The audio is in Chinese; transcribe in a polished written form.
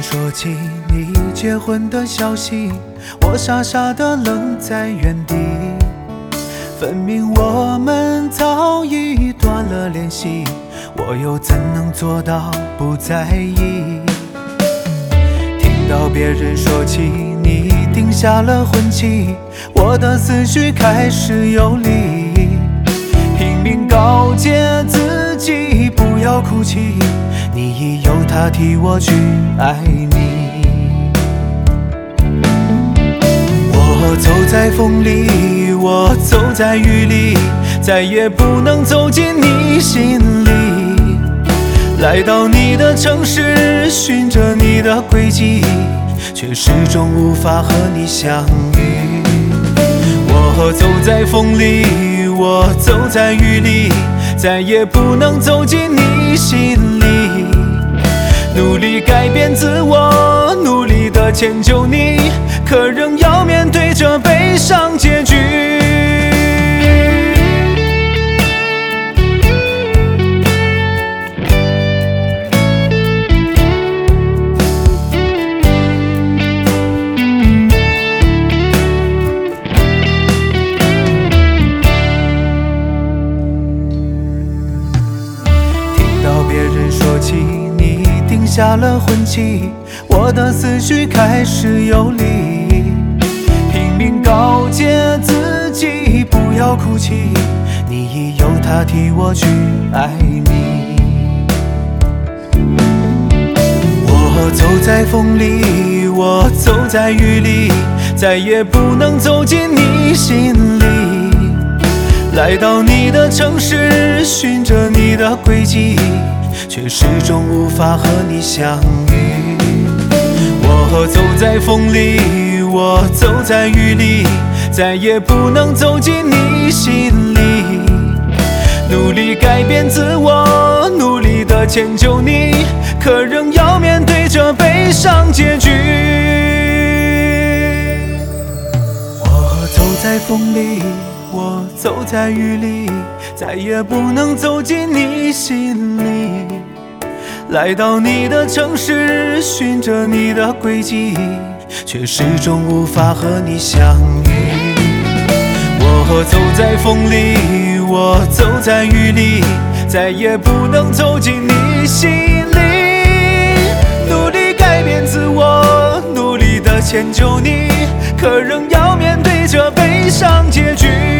说起你结婚的消息，我傻傻的愣在原地。分明我们早已断了联系，我又怎能做到不在意？听到别人说起你定下了婚期，我的思绪开始游离，拼命告诫自己不要哭泣，你已有他替我去爱你。我走在风里，我走在雨里，再也不能走进你心里。来到你的城市，循着你的轨迹，却始终无法和你相遇。我走在风里，我走在雨里，再也不能走进你心里。努力改变自我，努力的迁就你，可仍要面对这悲伤结局。听到别人说起你定下了婚期，我的思绪开始游离，拼命告诫自己不要哭泣，你已有他替我去爱你。我走在风里，我走在雨里，再也不能走进你心里。来到你的城市，循着你的轨迹，却始终无法和你相遇。我走在风里，我走在雨里，再也不能走进你心里。努力改变自我，努力的迁就你，可仍要面对这悲伤结局。我走在风里，我走在雨里，再也不能走进你心里。来到你的城市，循着你的轨迹，却始终无法和你相遇。我走在风里，我走在雨里，再也不能走进你心里。努力改变自我，努力的迁就你，可仍要面对这悲伤结局。